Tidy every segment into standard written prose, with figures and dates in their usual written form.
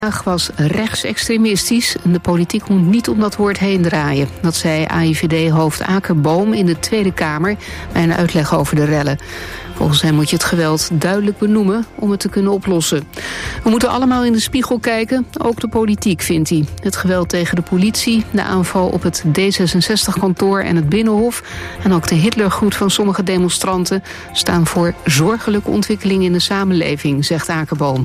Was rechtsextremistisch en de politiek moet niet om dat woord heen draaien. Dat zei AIVD-hoofd Akerboom in de Tweede Kamer bij een uitleg over de rellen. Volgens hem moet je het geweld duidelijk benoemen om het te kunnen oplossen. We moeten allemaal in de spiegel kijken, ook de politiek, vindt hij. Het geweld tegen de politie, de aanval op het D66-kantoor en het Binnenhof en ook de Hitlergroet van sommige demonstranten staan voor zorgelijke ontwikkelingen in de samenleving, zegt Akerboom.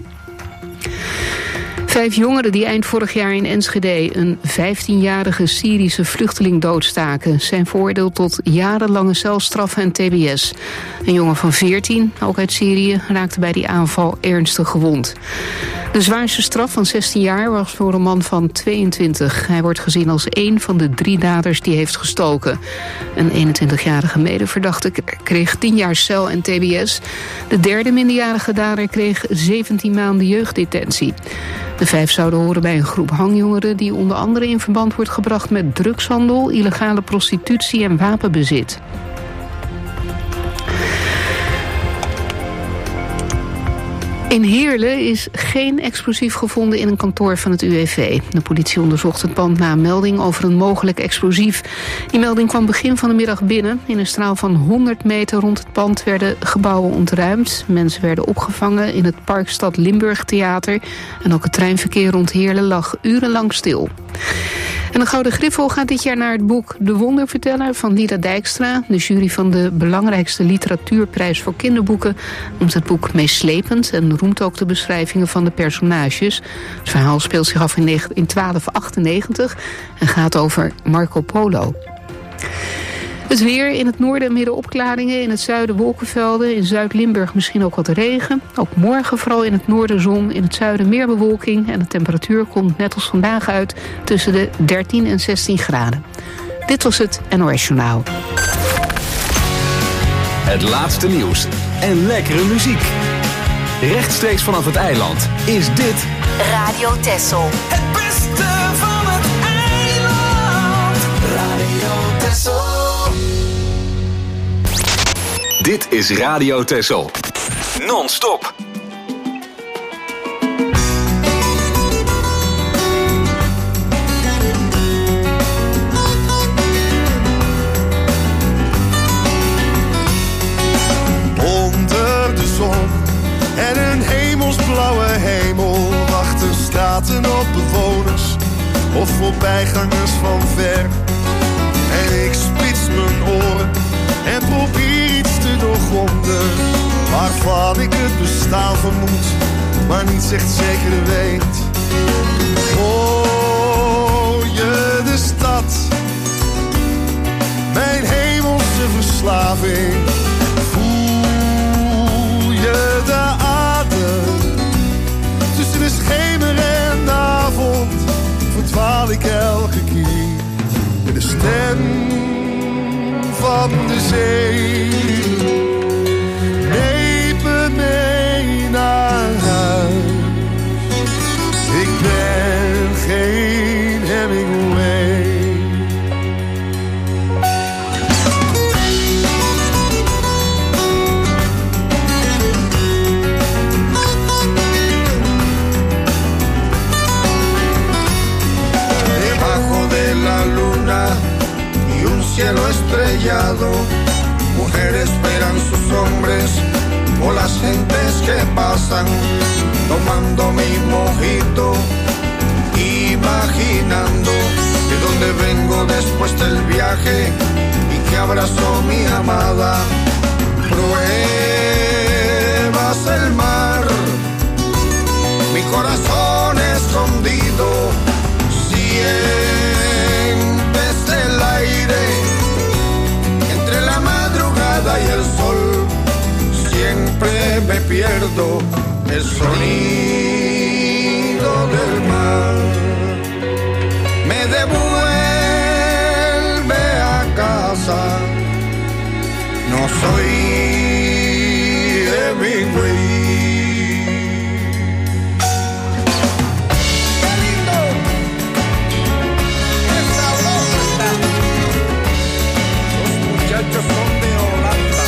5 jongeren die eind vorig jaar in Enschede een 15-jarige Syrische vluchteling doodstaken zijn veroordeeld tot jarenlange celstraffen en tbs. Een jongen van 14, ook uit Syrië, raakte bij die aanval ernstig gewond. De zwaarste straf van 16 jaar was voor een man van 22. Hij wordt gezien als één van de 3 daders die heeft gestoken. Een 21-jarige medeverdachte kreeg 10 jaar cel en tbs. De derde minderjarige dader kreeg 17 maanden jeugddetentie. De 5 zouden horen bij een groep hangjongeren die onder andere in verband wordt gebracht met drugshandel, illegale prostitutie en wapenbezit. In Heerlen is geen explosief gevonden in een kantoor van het UWV. De politie onderzocht het pand na een melding over een mogelijk explosief. Die melding kwam begin van de middag binnen. In een straal van 100 meter rond het pand werden gebouwen ontruimd. Mensen werden opgevangen in het Parkstad Limburg Theater. En ook het treinverkeer rond Heerlen lag urenlang stil. En de Gouden Griffel gaat dit jaar naar het boek De Wonderverteller van Lida Dijkstra. De jury van de belangrijkste literatuurprijs voor kinderboeken noemt het boek meeslepend en roemt ook de beschrijvingen van de personages. Het verhaal speelt zich af in 1298 en gaat over Marco Polo. Het weer, in het noorden en midden opklaringen, in het zuiden wolkenvelden, in Zuid-Limburg misschien ook wat regen. Ook morgen vooral in het noorden zon, in het zuiden meer bewolking en de temperatuur komt net als vandaag uit tussen de 13 en 16 graden. Dit was het NOS Journaal. Het laatste nieuws en lekkere muziek. Rechtstreeks vanaf het eiland is dit Radio Texel. Het beste van het eiland. Radio Texel. Dit is Radio Texel. Non-stop. Onder de zon en een hemelsblauwe hemel wachten straten op bewoners of voorbijgangers van ver. En ik spits mijn oren en probeer iets te doorgronden waarvan ik het bestaan vermoed, maar niet echt zeker weet. Hoor je de stad, mijn hemelse verslaving? Voel je de adem tussen de schemer en de avond? Verdwaal ik elke keer met de stem van de zee. Neem me mee naar huis. Ik ben geen Hemingway. Debajo de la luna y un cielo estrellado, mujeres esperan sus hombres o las gentes que pasan, tomando mi mojito, imaginando de dónde vengo después del viaje y que abrazo mi amada. Pruebas el mar, mi corazón escondido, sientes el aire entre la madrugada y el sol. Siempre me pierdo el sonido del mar. Me devuelve a casa. No soy Hemingway. Son de Holanda.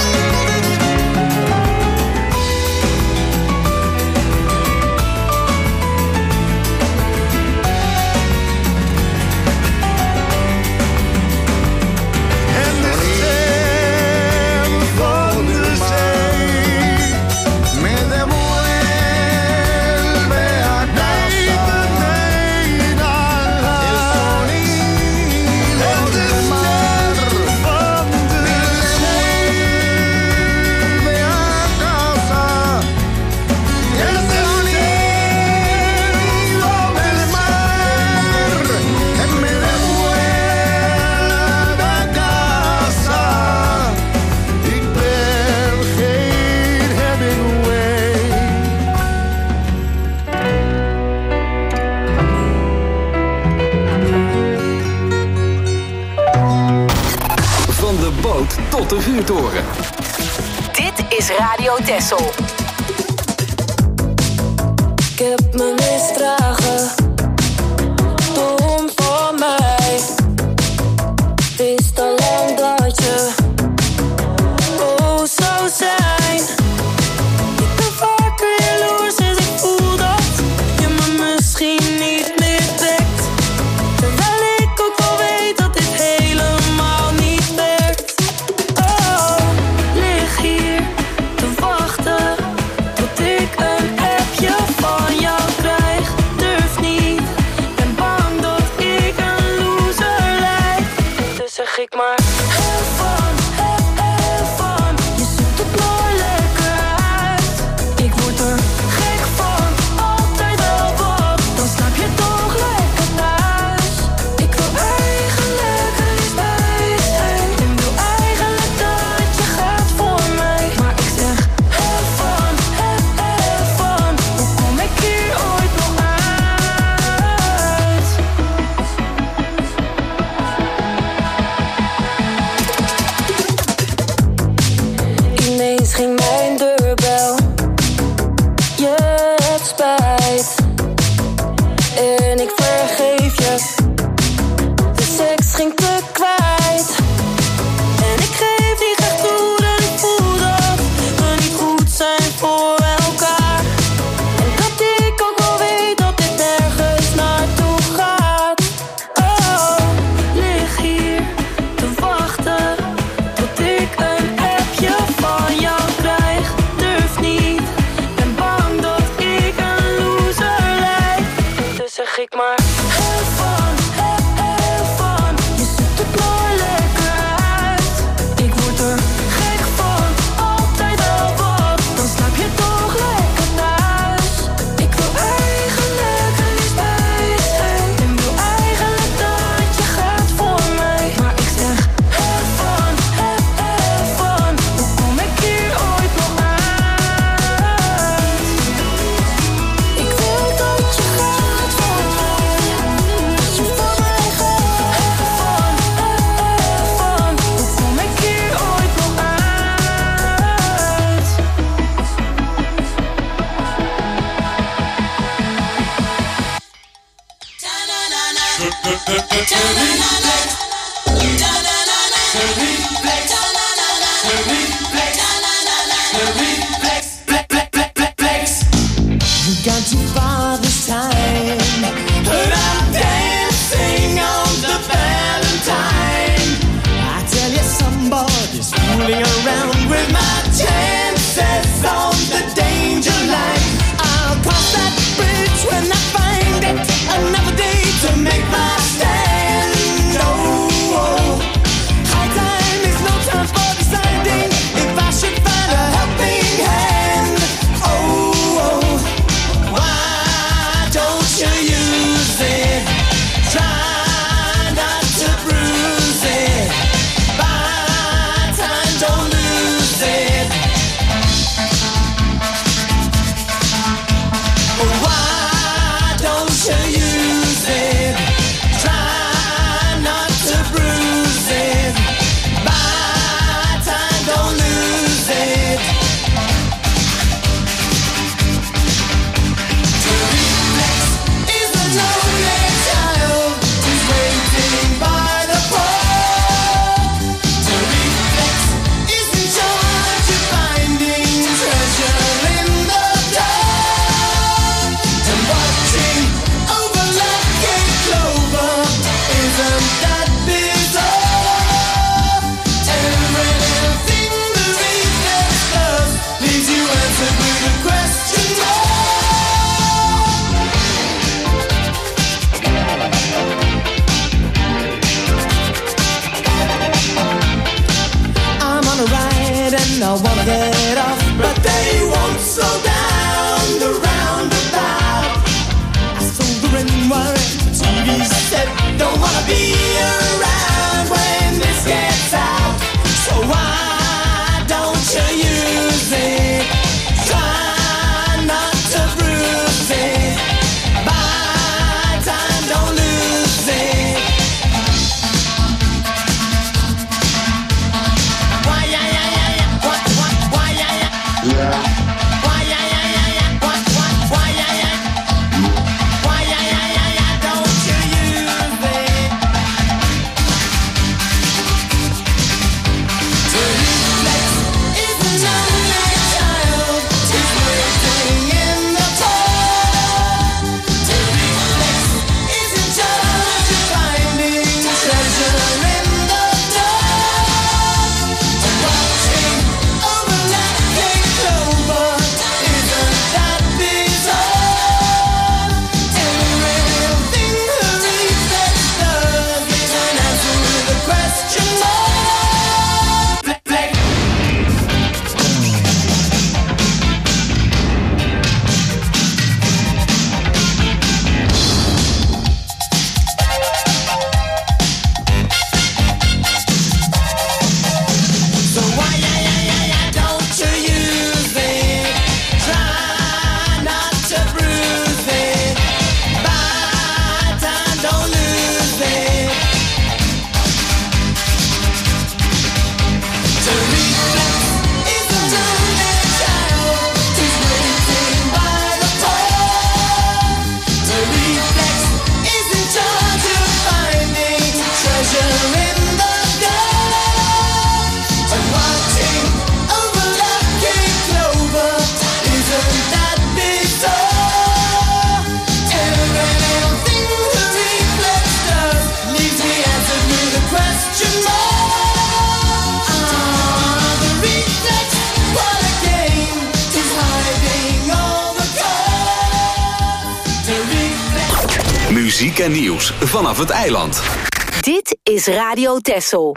tot de vuurtoren. Dit is Radio Texel. Ik heb me misdragen, dom voor mij. Wist al lang dat je zou zijn. Ik ben vaker jaloers, dus ik voel dat je me misschien niet meer trekt. Terwijl ik ook wel weet dat dit helemaal niet werkt. Oh, lig hier te wachten tot ik een appje van jou krijg. Durf niet, ben bang dat ik een loser lijk. Dus zeg ik maar. Ging mijn deurbel, je hebt spijt en ik vergeef je. De seks ging te kwijt en ik geef niet echt toe dat ik voel dat we niet goed zijn voor elkaar. En dat ik ook wel weet dat dit nergens naartoe gaat. Oh, lig hier te wachten tot ik een appje van jou. Zeg ik maar. Heel van, je ziet het mooi lekker uit. Ik word er gek van, altijd wel wat. Dan slaap je toch lekker thuis. Ik wil eigenlijk er liefst bij zijn. En wil eigenlijk dat je gaat voor mij. Maar ik zeg heel van, hoe kom ik hier ooit nog uit? Ik wil dat je gaat voor mij. We've gone too far this time, but I'm dancing on the Valentine. I tell you, somebody's fooling around with my chances on the danger line. I'll cross that bridge when I find it. Another day to make my stand. Oh, high time is no time for deciding if I should find a helping hand. Oh, why don't you use it? Try not to bruise it. Buy time, don't lose it. Why don't you use it? Try not to bruise it. Buy time, don't lose it. To reflex is the lonely child who's waiting by the pole. To reflex is in charge of finding treasure in the dark. And watching over lucky clover, isn't that bizarre? Everything the reflex does leaves you answered with a question mark. I'm on a ride and I wanna get off, but they won't slow down the roundabout. I sold the ring wire, the TV set, don't wanna be around when this gets out. So why don't you use it? Try not to bruise it. Buy time, don't lose it. Why Muziek en nieuws vanaf het eiland. Dit is Radio Texel.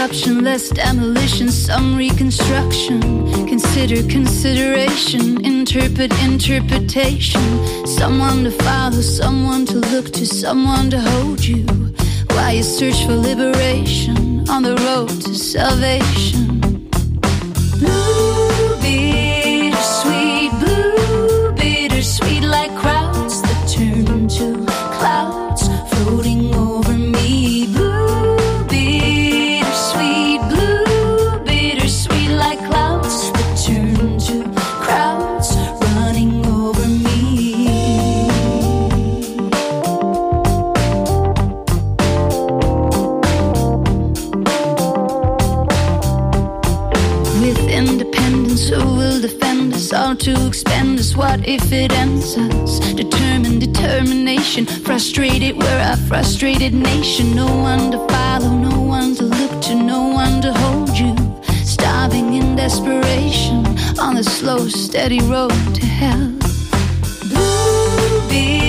disruption, less demolition, some reconstruction. Consider consideration, interpret interpretation. Someone to follow, someone to look to, someone to hold you while you search for liberation on the road to salvation. Blue bittersweet, blue bittersweet, like crowds that turn to clouds floating over me. Blue bittersweet, like clouds that turn to crowds running over me. With independence, who will defend us? All to expend us, what if it ends us? Determined determination, frustrated, we're a frustrated nation. No one to follow, no one to look to, no one to hold you. Starving in desperation on the slow, steady road to hell. Blue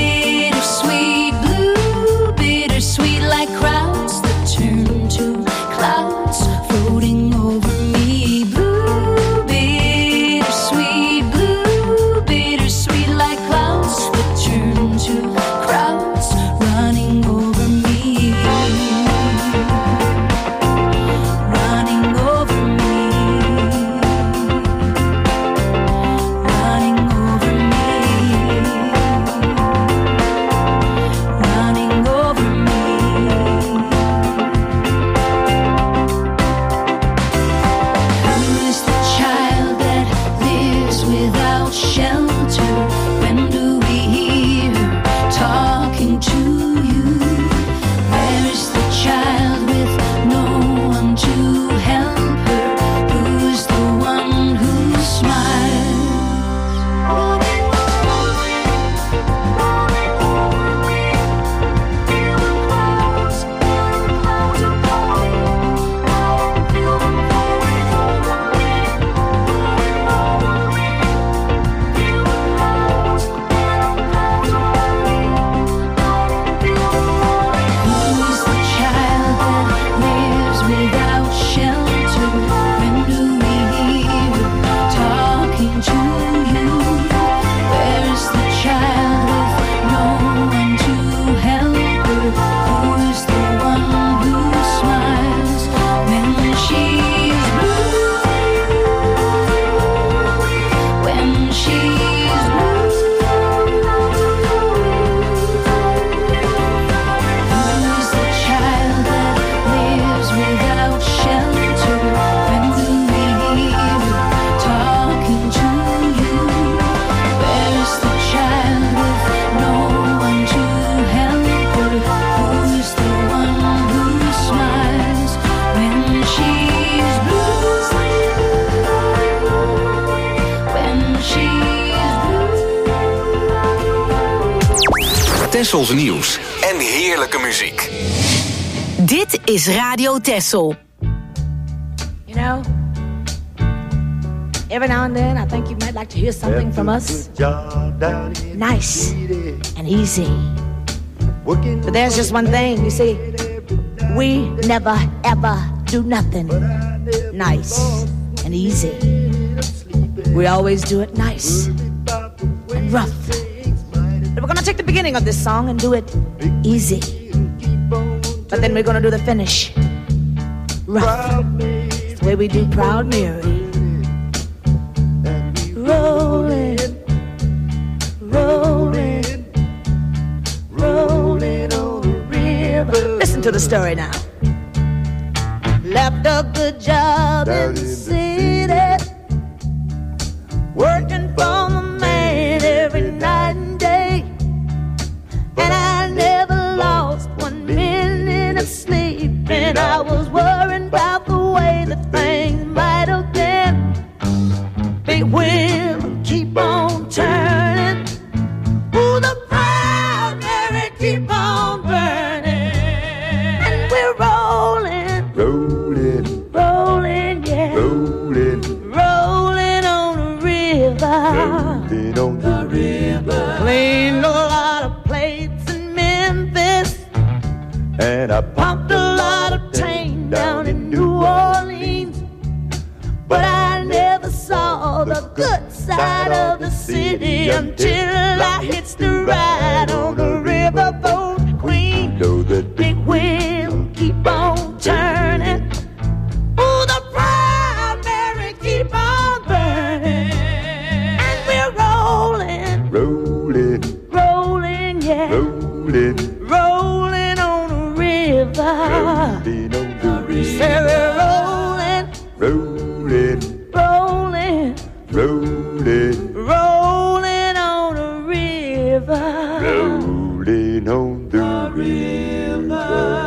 bittersweet, like crowds that turn to clouds floating over me. Blue bittersweet, like clouds that turn to crowds running over me. Running over me. Texels nieuws en heerlijke muziek. Dit is Radio Texel. You know, every now and then I think you might like to hear something from us. Nice and easy. But there's just one thing, you see, we never ever do nothing nice and easy. We always do it nice and rough. But we're gonna take the beginning of this song and do it easy. But then we're gonna do the finish rough. It's the way we do Proud Mary. Rolling, rolling, rolling on the river. Listen to the story now. Left a good job in the city, working for the man every night and day, and I never lost 1 minute of sleep, and I was worrying about the way that things might have been. Big wheel keep on turning, ooh, the Proud Mary keep on burning, and we're rolling, rolling, rolling, yeah, rolling, rolling on the river, rolling on the river. Cleaned a lot of plates in Memphis, and I pumped a lot of tame down in New Orleans. But I never saw the good side of the city until I hitched the ride on the riverboat queen. Big wheel keep on turning. Oh, the Proud Mary keep on burning. And we're rolling, rolling, rolling, yeah, rolling, rolling on the river. Rolling on the river. Say we're rolling, rolling, rolling, rolling, rolling on the river. Rolling on the river.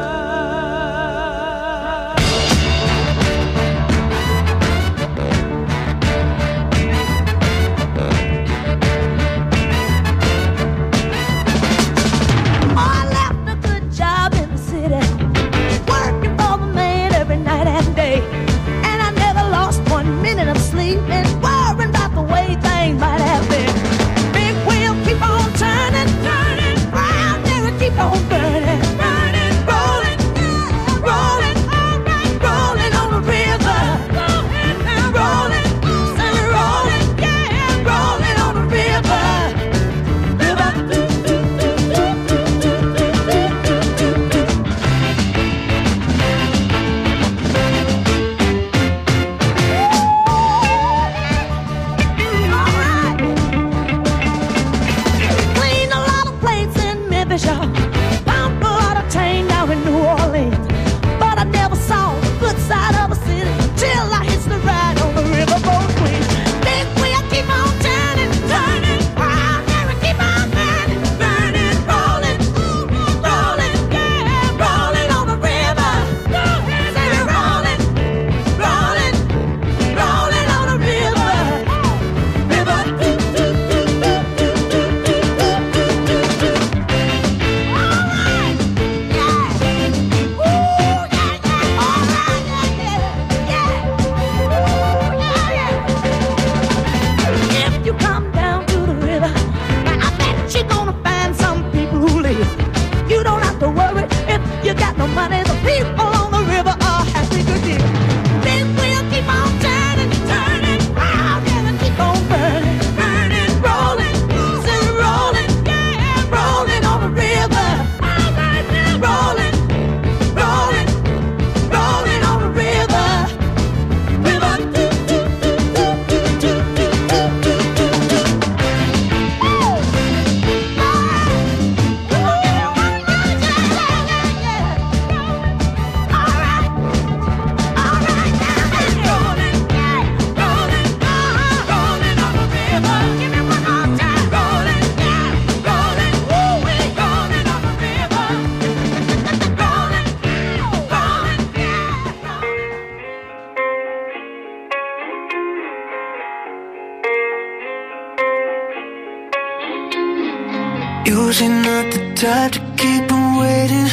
Usually not the type to keep on waiting.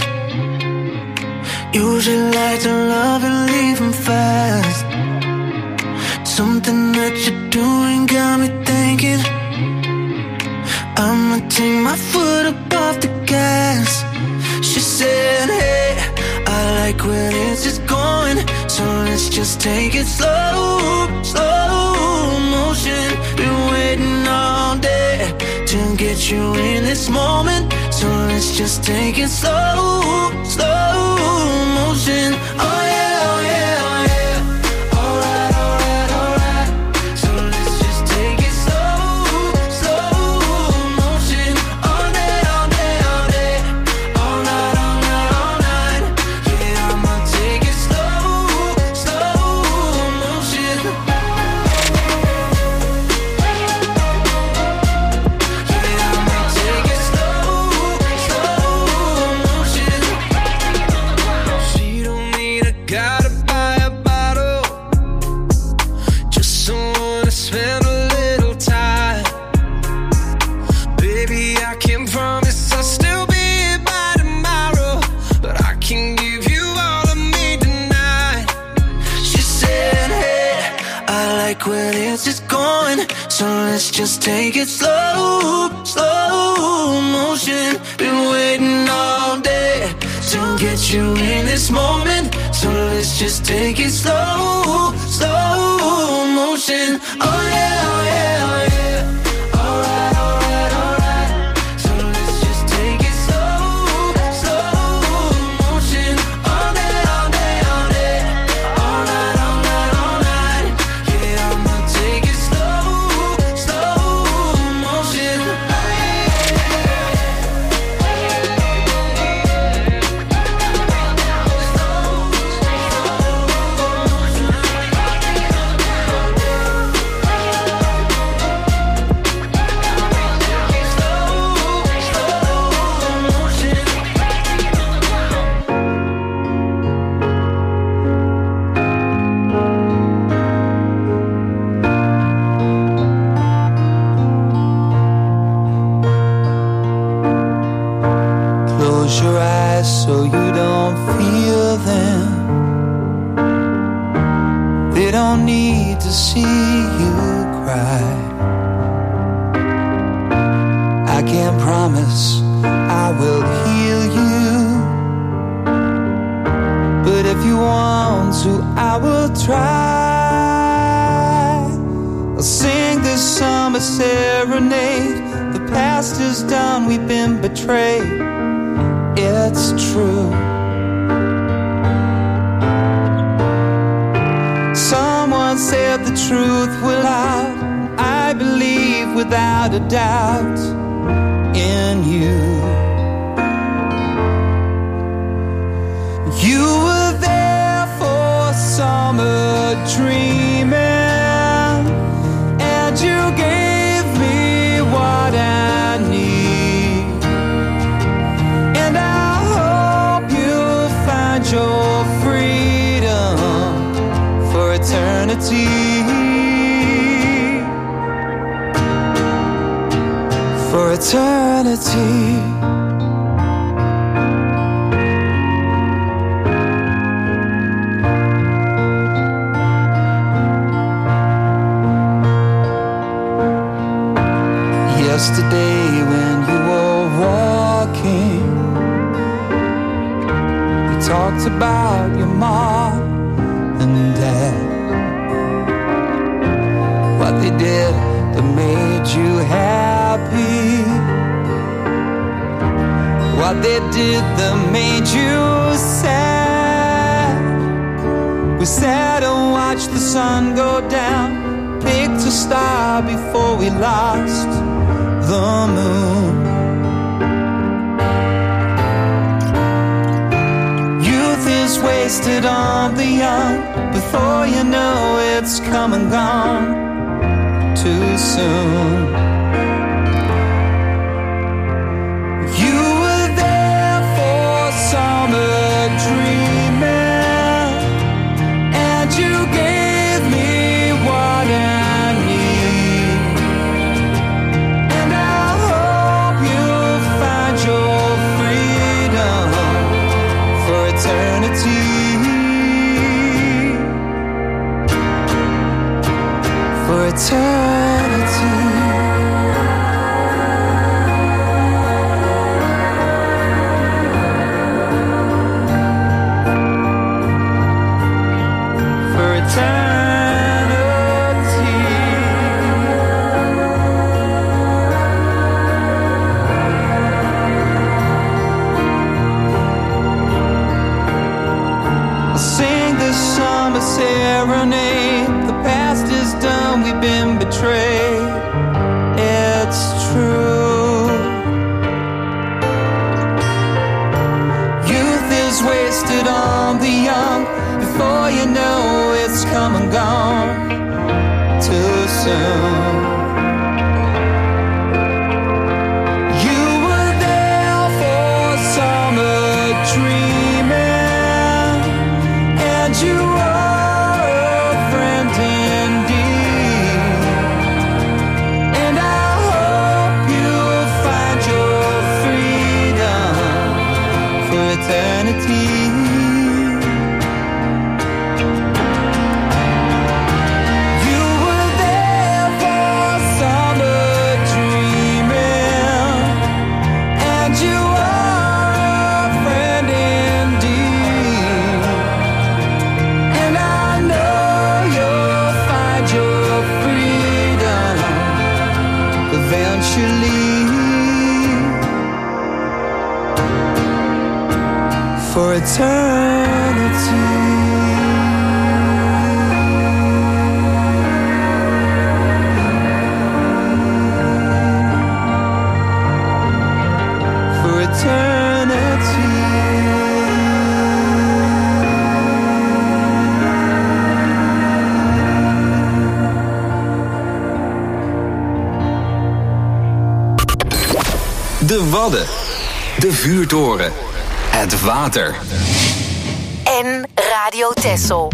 Usually like to love and leave him fast. Something that you're doing got me thinking I'ma take my foot up off the gas. She said, hey, I like where this is going, so let's just take it slow, slow motion. Been waiting all day to get you in this moment, so let's just take it slow, slow motion. Oh yeah, oh yeah, oh yeah. Alright, alright, alright. So let's just take it slow, slow motion. All day, all day, all day. All night, all night, all night. Yeah, I'ma take it slow, slow motion. Where this is going, so let's just take it slow, slow motion. Been waiting all day to get you in this moment. So let's just take it slow, slow motion. Oh yeah, oh yeah, oh yeah. Alright, alright, alright. So let's just take it slow, slow motion. All day, all day, all day. All night, all night, all night. Yeah, I'ma take it slow, slow motion. Close your eyes so you don't feel them. They don't need to see you cry. I can't promise I will heal you, but if you want to, I will try. I'll sing this summer serenade. The past is done, we've been betrayed. It's true. Someone said the truth will out. I believe without a doubt in you. You were there for summer dreaming, and you gave me what I need. And I hope you'll find your freedom for eternity. For eternity. Yesterday when you were walking, you talked about your mom and dad, what they did that made you happy, what they did that made you sad. We sat and watched the sun go down, picked a star before we lost the moon. Youth is wasted on the young. Before you know it's come and gone too soon. You were there for summer dreaming, and you gave me what I need. And I hope you'll find your freedom for eternity. For eternity. For eternity. I'll sing this summer serenade. The past is done, we've been betrayed. It's true. Youth is wasted on the young. Before you know it's come and gone too soon. You were there for summer dreaming, and you are a friend indeed. And I hope you'll find your freedom for eternity. You were there for summer dreaming, and you are a friend indeed. eternity. De Wadden, de vuurtoren, het water. En Radio Texel.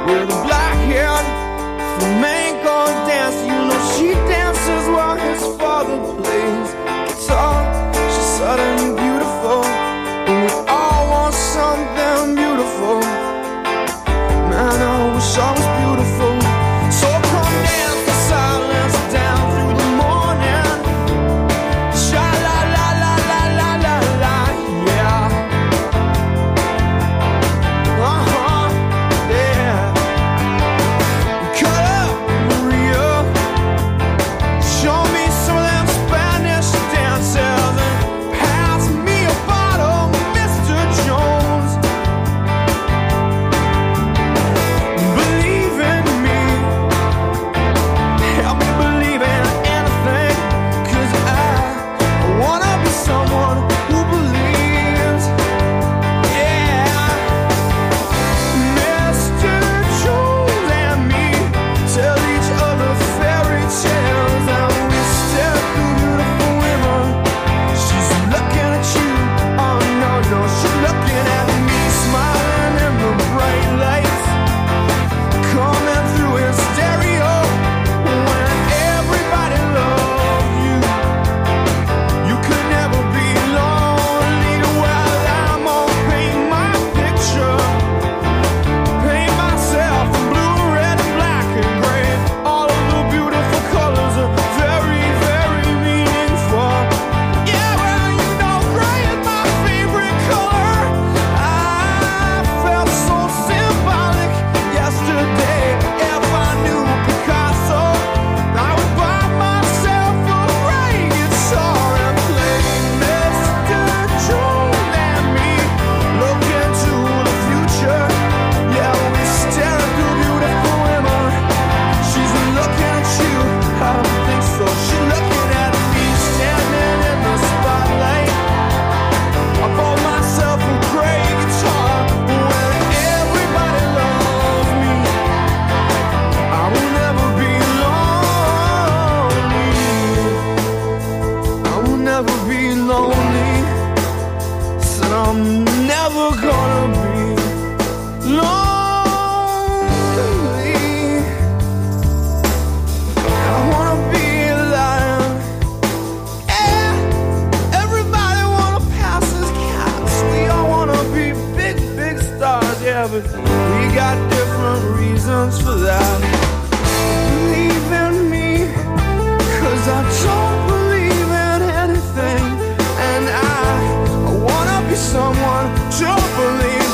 with a black hair, flamenco dance. You know she dances while his father plays guitar. She's suddenly beautiful, and we all want something beautiful. Man, I wish I was beautiful. So come dance the silence down through the morning. Sha la la la la la la la, yeah. Yeah. Cut up, Maria. Show me some of them Spanish dances and pass me a bottle, Mr. Jones. Believe in me, help me believe in anything, 'cause I wanna be someone who believes. Yeah. Mr. Jones and me tell each other fairy tales, and we stare through beautiful women. She's looking at you, oh no, no, she's looking at me, smiling in the bright lights coming through his stereo. When everybody loves you, you could never be lonely. Well, I'm gonna paint my picture, paint myself in blue, red, and black and gray. All of the beautiful colors are very, very meaningful. Yeah, well, you know gray is my favorite color. I felt so symbolic yesterday. If I knew Picasso, I would buy myself a gray guitar and play Mr. Jones and me. Look into the future. Yeah, we stare at the beautiful women. She's looking at you. I don't think so. She's looking at me, standing in the spotlight. I bought myself a gray guitar. When everybody loves me, I will never be lonely. I will never be lonely. Said I'm never gonna be lonely. I wanna be a lion. Yeah, everybody wanna pass as cats. We all wanna be big, big stars. Yeah, but we got different reasons for that. Believe in me, 'cause I don't believe in anything, and I wanna be someone to believe,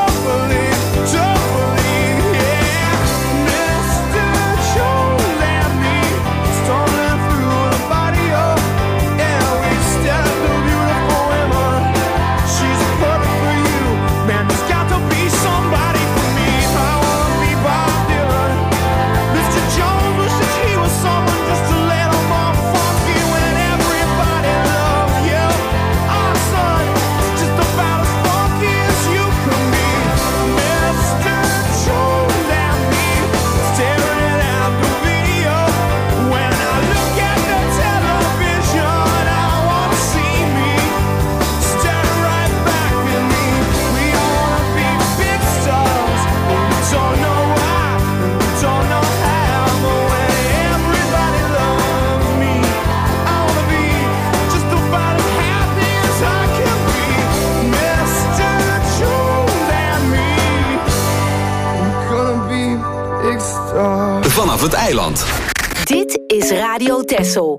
yeah. Mr. Jones and me, stumbling through the barrio. Yeah, we stare at the beautiful women. She's perfect for you, man. There's got to be somebody for me. I wanna be Bob Dylan. Mr. Jones wishes he was someone just a little more funky when everybody loves you. Our son is just about as funky as you can be. Mr. Jones and me, staring at the video. When I look at the television, I wanna see me staring right back at me. We all wanna be big stars, but we don't know why, and we don't know how. But when everybody loves me, I wanna be just about as happy as I can be. Mr. Jones and me, I'm gonna be big stars. Vanaf het eiland. Dit is Radio Texel.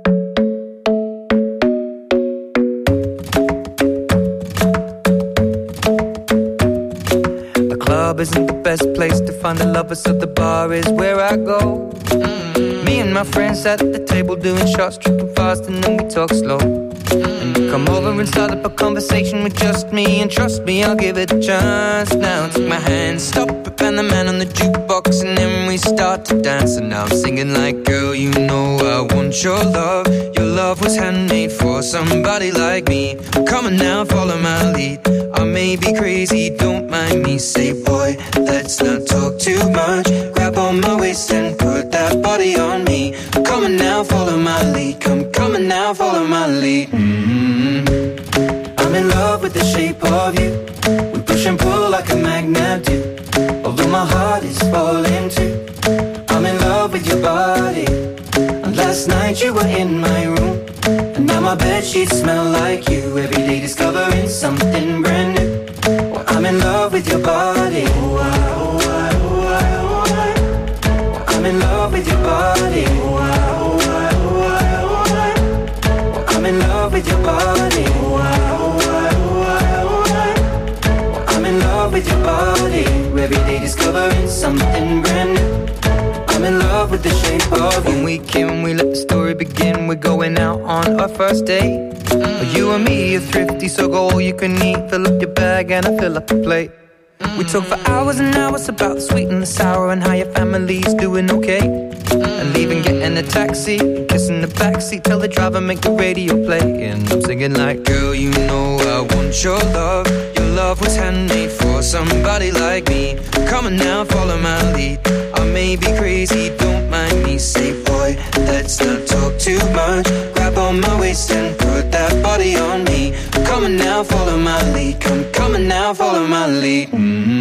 The club isn't the best place to find the lovers, so the bar is where I go. Me and my friends at the table doing shots, tripping fast, and then we talk slow. And you come over and start up a conversation with just me, and trust me, I'll give it a chance. Now take my hand, stop it, and the man on the jukebox, and then we start to dance. And now I'm singing like, girl, you know I want your love. Your love was handmade for somebody like me. Come on now, follow my lead. I may be crazy, don't mind me. Say, boy, let's not talk too much. Grab on my waist and put that body on me. Come on now, follow my lead. Come on now, follow my lead. I'm in love with the shape of you. We push and pull like a magnet do. although my heart is falling too. I'm in love with your body, and last night you were in my room, and now my bedsheets smell like you. Every day discovering something brand new. Well, I'm in love with your body. Oh, I, oh, I, oh, I, oh, I. Well, I'm in love with your body. Oh, I, oh, I, oh, I, oh, I. Well, I'm in love with your body. Oh, I, oh, I, oh, I, oh, I. Well, I'm in love with your body. Every day discovering something brand new. I'm in love with the shape of you. When we came, we let the story begin. We're going out on our first date. You and me are thrifty, so go all you can eat. Fill up your bag and I fill up the plate. We talk for hours and hours about the sweet and the sour, and how your family's doing okay. And leaving, getting a taxi, kissing the backseat, tell the driver make the radio play. And I'm singing like, girl, you know I want your love. Your love was handmade for somebody like me. Come on now, follow my lead. I may be crazy, don't mind me. Say, boy, let's not talk too much. Grab on my waist and put that body on me. Come on now, follow my lead. Come on now, follow my lead.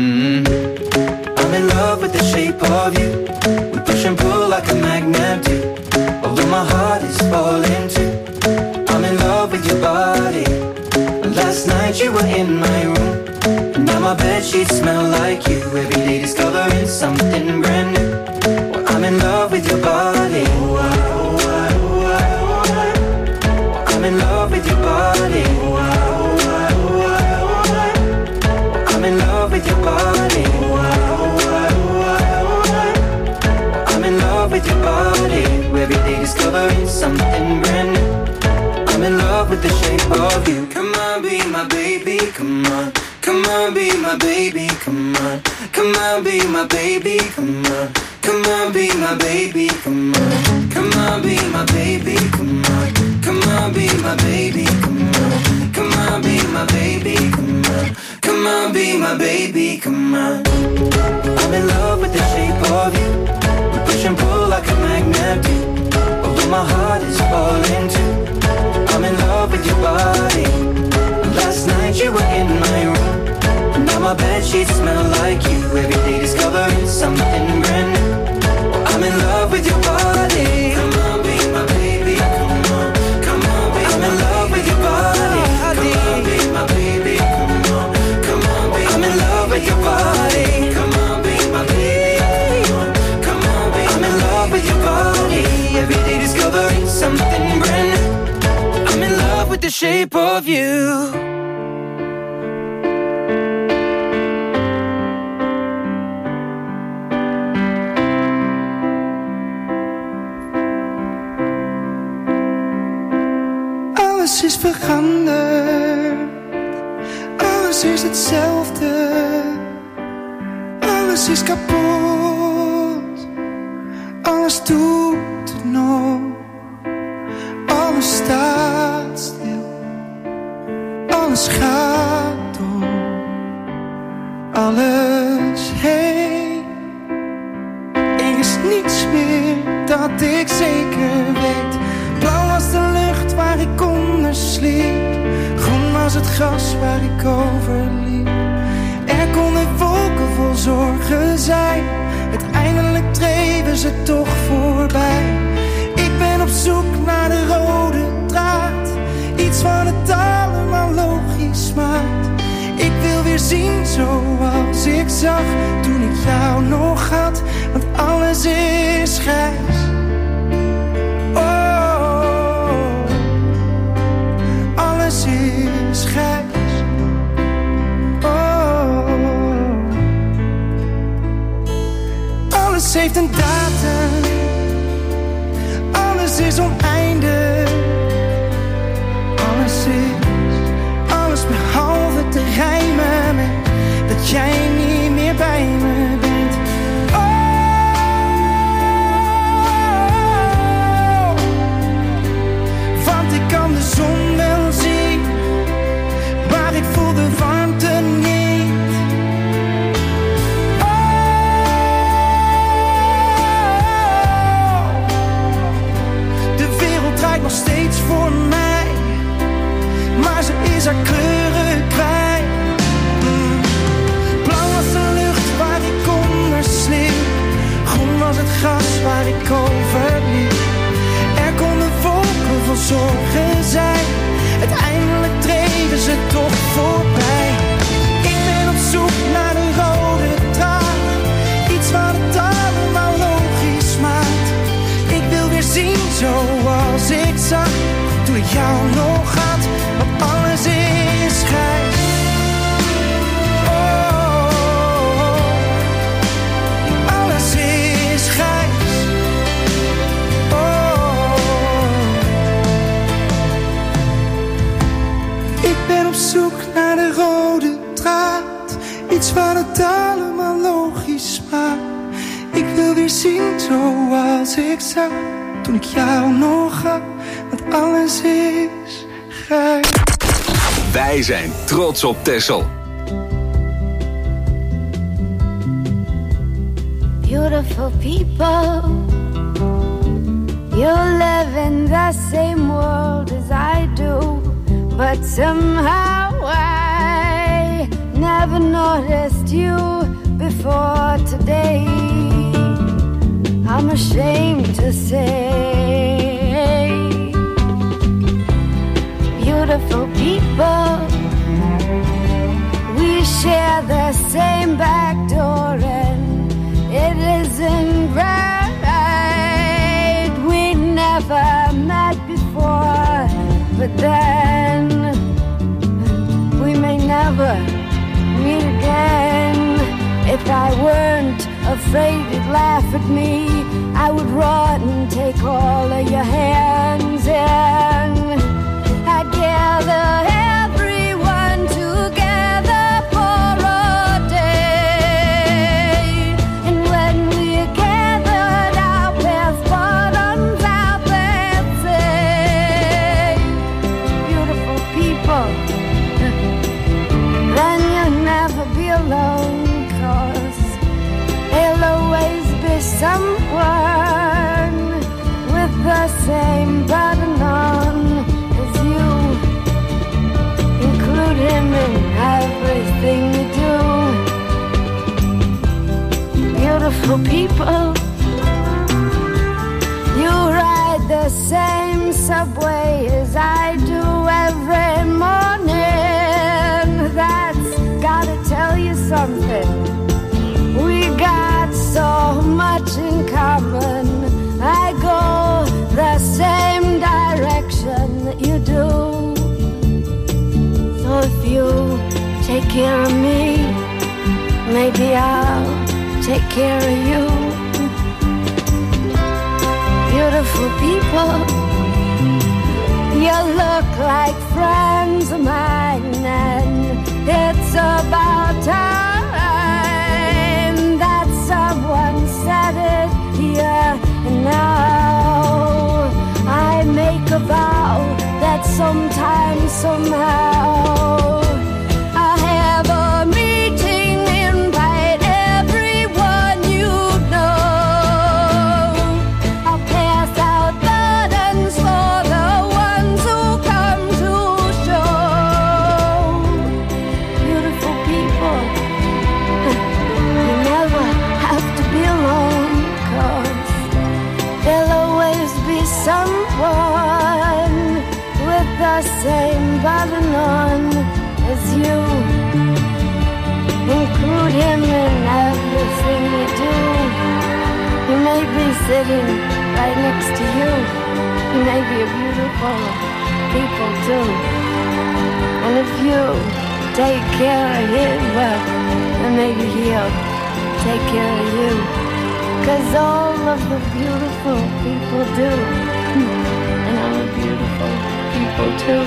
I'm in love with the shape of you. We push and pull like a magnet do. Although my heart is falling too. I'm in love with your body. Last night you were in my room, and now my bedsheets smell like you. Every day discovering something brand new. Well, I'm in love with your body. Oh, I, oh, I, oh, I, oh, I. Well, I'm in love with your body. Oh, I, oh, I, oh, I, oh, I. Well, I'm in love with your body. Oh, I, oh, I, oh, I, oh, I. Well, I'm in love with your body. Every day discovering something brand new. I'm in love with the shape of you. Come on, be my baby, come on. Come on, be my baby, come on. Come on, be my baby, come on. Come on, be my baby, come on. Come on, be my baby, come on. Come on, be my baby, come on. Come on, be my baby, come on. Come on, be my baby, come on. I'm in love with the shape of you. We push and pull like a magnet do. Although my heart is falling too. I'm in love with your body. Last night you were in my room, and now my bedsheets smell like you. Every day discovering something brand new. I'm in love with your body. Come on, be my baby. Come on, come on, be I'm in love with your body. Come on, be my baby. Come on, come on, be I'm in love with your body. Come on, be my baby. Come on, come on, be I'm in love with your body. Every day discovering something brand new. I'm in love with the shape of you. Alles is veranderd. Alles is hetzelfde. Alles is kapot. Alles doet het nog. Alles staat stil, alles gaat door, alles heen. Er is niets meer dat ik zeker weet. Blauw was de lucht waar ik onder sliep, groen was het gras waar ik over liep. Er konden wolken vol zorgen zijn, uiteindelijk dreven ze toch voorbij. Ik ben op zoek naar de rode draad, iets van het allemaal logisch maakt. Ik wil weer zien zoals ik zag toen ik jou nog had, want alles is grijs. Oh, alles is grijs. Oh, alles heeft een datum. Alles is oneindig. Alles behalve te rijmen met dat jij niet meer bij me bent. Oh, want ik kan de zon wel zien, maar ik voel de warmte niet. Oh, de wereld draait nog steeds voor mij, maar ze is haar kleuren kwijt. Blauw gras waar ik over liep. Er konden wolken van zorgen zijn, uiteindelijk dreven ze toch voorbij. Ik ben op zoek naar de rode draad, iets wat het allemaal logisch maakt. Ik wil weer zien zoals ik zag toen ik jou nog had, want alles is grijs. Zoek naar de rode draad, iets wat het allemaal logisch maakt. Ik wil weer zien zoals ik zag toen ik jou nog had, want alles is grijs. Wij zijn trots op Texel. Beautiful people, you live in the same world as I do. But somehow I never noticed you before today. I'm ashamed to say, beautiful people, we share the same back door and it isn't right. We never met before, but then we may never meet again. If I weren't afraid you'd laugh at me, I would run and take all of your hands and I'd gather everyone together for a day. And when we're gathered, our best bottoms out there say, beautiful people, then you'll never be alone, 'cause there'll always be someone with the same button on as you. Include him in everything you do. Beautiful people, you ride the same subway as I do every morning. That's gotta tell you something. We got so much in common. I go the same direction that you do. So if you take care of me, maybe I'll take care of you. Beautiful people, you look like friends of mine, and it's about time that someone said it here and now. I make a vow that sometime, somehow, I'll have a meeting, invite everyone you know. I'll pass out buttons for the ones who come to show. Beautiful people, you never have to be alone, 'cause there'll always be someone with the same button on as you. Include him in everything you do. He may be sitting right next to you. He may be a beautiful people too. And if you take care of him, well, then maybe he'll take care of you. 'Cause all of the beautiful people do. And I'm a beautiful people too.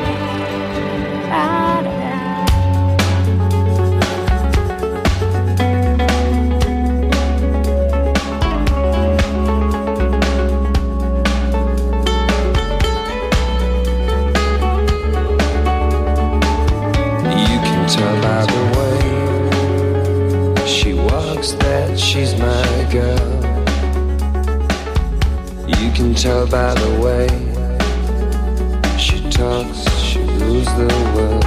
You can tell by the way she walks that she's my girl. You can tell by the way she talks, she rules the world.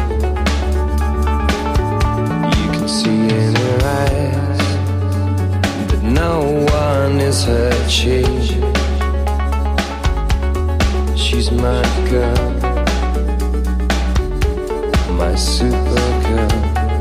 You can see in her eyes that no one is kiss her cheek. She's my girl, my supergirl.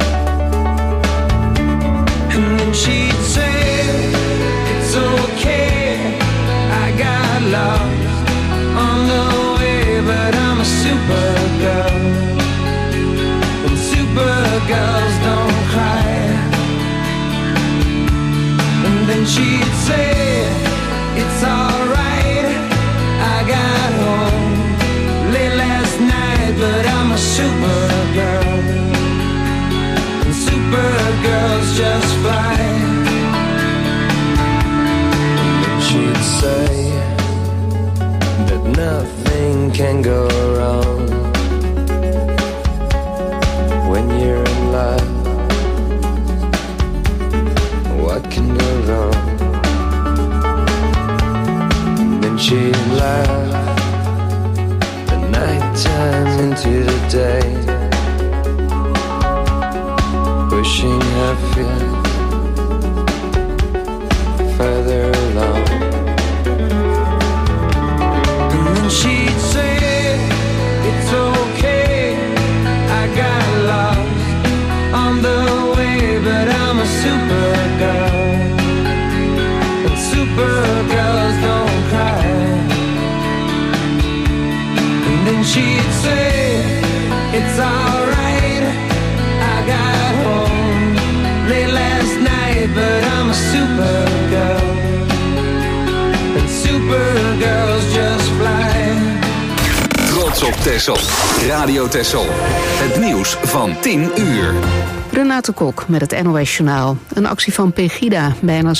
And then she'd say, it's okay, I got lost on the way, but I'm a supergirl, and supergirls don't cry. And then she'd say, it's alright, I got home late last night, but I'm a supergirl, and supergirls just fly. And then she'd say that nothing can go wrong when you're in love. What can go wrong? And then she'd laugh the night time into the day, pushing her feet further along. And then she'd say, it's okay, I got lost on the way, but I'm a supergirl, and supergirls don't cry. And then she'd say, it's alright, I got home late last night, but I'm a supergirl, and supergirls just fly. Trots op Texel. Radio Texel. Het nieuws van 10 uur. Renate Kok met het NOS Journaal. Een actie van Pegida bij een